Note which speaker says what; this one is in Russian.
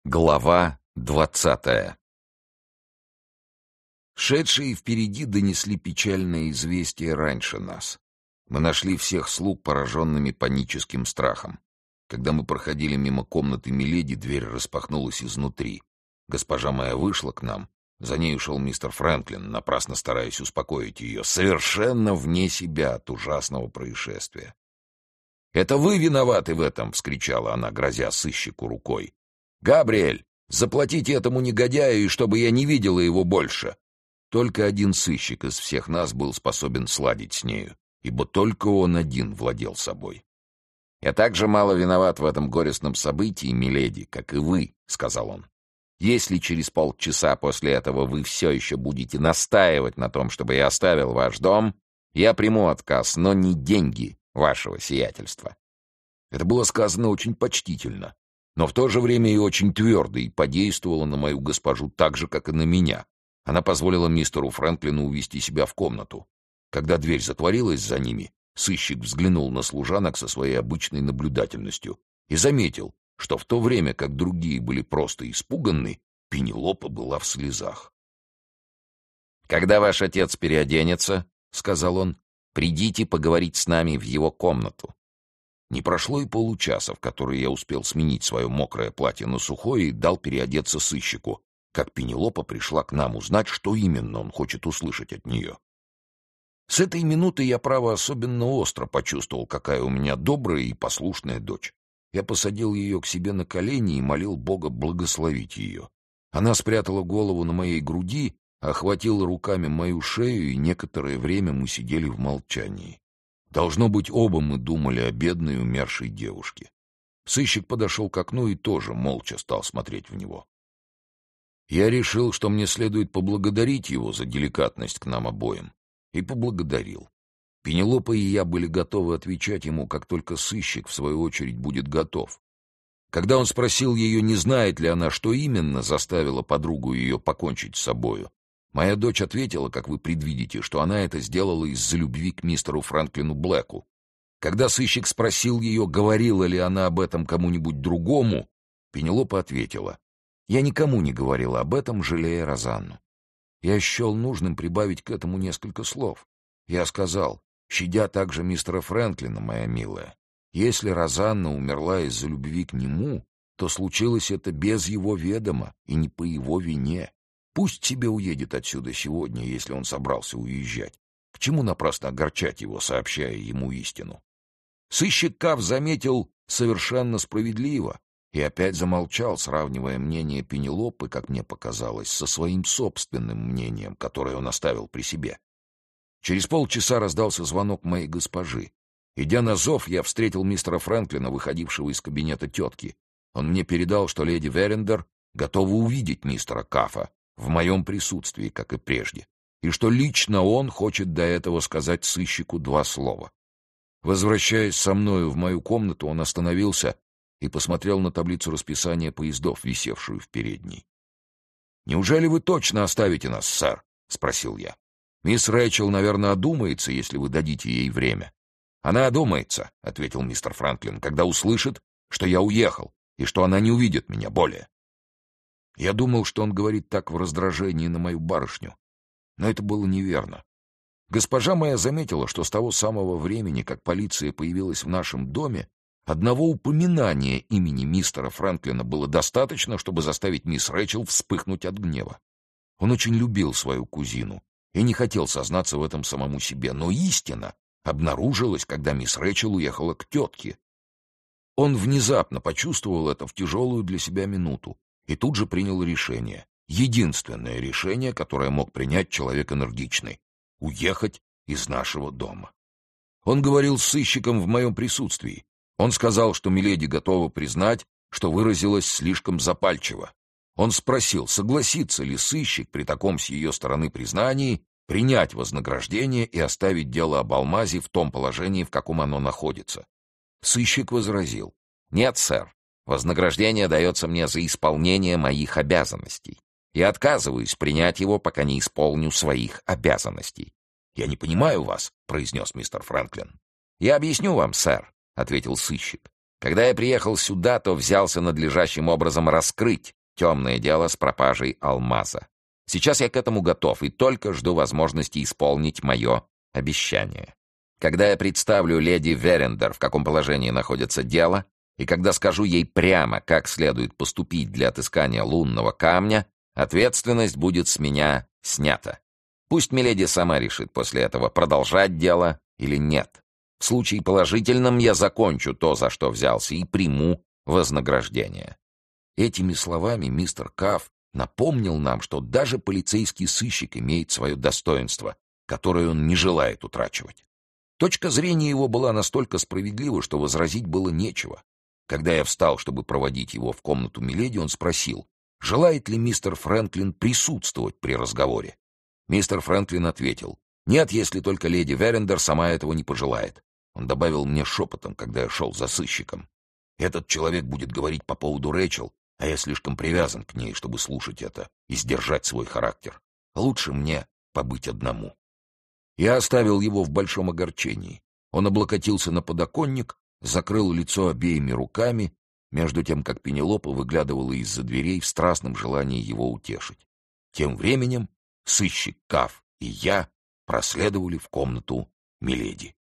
Speaker 1: Глава 20. Шедшие впереди донесли печальное известие раньше нас. Мы нашли всех слуг пораженными паническим страхом. Когда мы проходили мимо комнаты миледи, дверь распахнулась изнутри. Госпожа моя вышла к нам. За ней ушел мистер Фрэнклин, напрасно стараясь успокоить ее, совершенно вне себя от ужасного происшествия. «Это вы виноваты в этом!» — вскричала она, грозя сыщику рукой. «Габриэль, заплатите этому негодяю, и чтобы я не видела его больше!» Только один сыщик из всех нас был способен сладить с нею, ибо только он один владел собой. «Я так же мало виноват в этом горестном событии, миледи, как и вы», — сказал он. «Если через полчаса после этого вы все еще будете настаивать на том, чтобы я оставил ваш дом, я приму отказ, но не деньги вашего сиятельства». Это было сказано очень почтительно, но в то же время и очень твердо, и подействовало на мою госпожу так же, как и на меня. Она позволила мистеру Фрэнклину увести себя в комнату. Когда дверь затворилась за ними, сыщик взглянул на служанок со своей обычной наблюдательностью и заметил, что в то время, как другие были просто испуганы, Пенелопа была в слезах. «Когда ваш отец переоденется, — сказал он, — придите поговорить с нами в его комнату». Не прошло и получаса, в который я успел сменить свое мокрое платье на сухое и дал переодеться сыщику, как Пенелопа пришла к нам узнать, что именно он хочет услышать от нее. С этой минуты я, право, особенно остро почувствовал, какая у меня добрая и послушная дочь. Я посадил ее к себе на колени и молил Бога благословить ее. Она спрятала голову на моей груди, охватила руками мою шею, и некоторое время мы сидели в молчании. Должно быть, оба мы думали о бедной умершей девушке. Сыщик подошел к окну и тоже молча стал смотреть в него. Я решил, что мне следует поблагодарить его за деликатность к нам обоим, и поблагодарил. Пенелопа и я были готовы отвечать ему, как только сыщик, в свою очередь, будет готов. Когда он спросил ее, не знает ли она, что именно заставило подругу ее покончить с собою, моя дочь ответила, как вы предвидите, что она это сделала из-за любви к мистеру Фрэнклину Блэку. Когда сыщик спросил ее, говорила ли она об этом кому-нибудь другому, Пенелопа ответила: «Я никому не говорила об этом, жалея Розанну». Я счел нужным прибавить к этому несколько слов. Я сказал: «Щадя также мистера Фрэнклина, моя милая, если Розанна умерла из-за любви к нему, то случилось это без его ведома и не по его вине. Пусть себе уедет отсюда сегодня, если он собрался уезжать. К чему напрасно огорчать его, сообщая ему истину?» Сыщик Каф заметил совершенно справедливо и опять замолчал, сравнивая мнение Пенелопы, как мне показалось, со своим собственным мнением, которое он оставил при себе. Через полчаса раздался звонок моей госпожи. Идя на зов, я встретил мистера Фрэнклина, выходившего из кабинета тетки. Он мне передал, что леди Верендер готова увидеть мистера Кафа в моем присутствии, как и прежде, и что лично он хочет до этого сказать сыщику 2 слова. Возвращаясь со мною в мою комнату, он остановился и посмотрел на таблицу расписания поездов, висевшую в передней. «Неужели вы точно оставите нас, сэр?» — спросил я. «Мисс Рэйчел, наверное, одумается, если вы дадите ей время». «Она одумается», — ответил мистер Фрэнклин, «когда услышит, что я уехал и что она не увидит меня более». Я думал, что он говорит так в раздражении на мою барышню, но это было неверно. Госпожа моя заметила, что с того самого времени, как полиция появилась в нашем доме, одного упоминания имени мистера Фрэнклина было достаточно, чтобы заставить мисс Рэйчел вспыхнуть от гнева. Он очень любил свою кузину и не хотел сознаться в этом самому себе, но истина обнаружилась, когда мисс Рэйчел уехала к тетке. Он внезапно почувствовал это в тяжелую для себя минуту и тут же принял решение, единственное решение, которое мог принять человек энергичный — уехать из нашего дома. Он говорил с сыщиком в моем присутствии. Он сказал, что миледи готова признать, что выразилась слишком запальчиво. Он спросил, согласится ли сыщик при таком с ее стороны признании принять вознаграждение и оставить дело об алмазе в том положении, в каком оно находится. Сыщик возразил: «Нет, сэр, вознаграждение дается мне за исполнение моих обязанностей. Я отказываюсь принять его, пока не исполню своих обязанностей». «Я не понимаю вас», — произнес мистер Фрэнклин. «Я объясню вам, сэр», — ответил сыщик. «Когда я приехал сюда, то взялся надлежащим образом раскрыть темное дело с пропажей алмаза. Сейчас я к этому готов и только жду возможности исполнить мое обещание. Когда я представлю леди Верендер, в каком положении находится дело, и когда скажу ей прямо, как следует поступить для отыскания лунного камня, ответственность будет с меня снята. Пусть миледи сама решит после этого, продолжать дело или нет. В случае положительном я закончу то, за что взялся, и приму вознаграждение». Этими словами мистер Каф напомнил нам, что даже полицейский сыщик имеет свое достоинство, которое он не желает утрачивать. Точка зрения его была настолько справедлива, что возразить было нечего. Когда я встал, чтобы проводить его в комнату миледи, он спросил, желает ли мистер Фрэнклин присутствовать при разговоре. Мистер Фрэнклин ответил, нет, если только леди Верендер сама этого не пожелает. Он добавил мне шепотом, когда я шел за сыщиком. Этот человек будет говорить по поводу Рэйчел, а я слишком привязан к ней, чтобы слушать это и сдержать свой характер. Лучше мне побыть одному. Я оставил его в большом огорчении. Он облокотился на подоконник, закрыл лицо обеими руками, между тем, как Пенелопа выглядывала из-за дверей в страстном желании его утешить. Тем временем сыщик Каф и я проследовали в комнату миледи.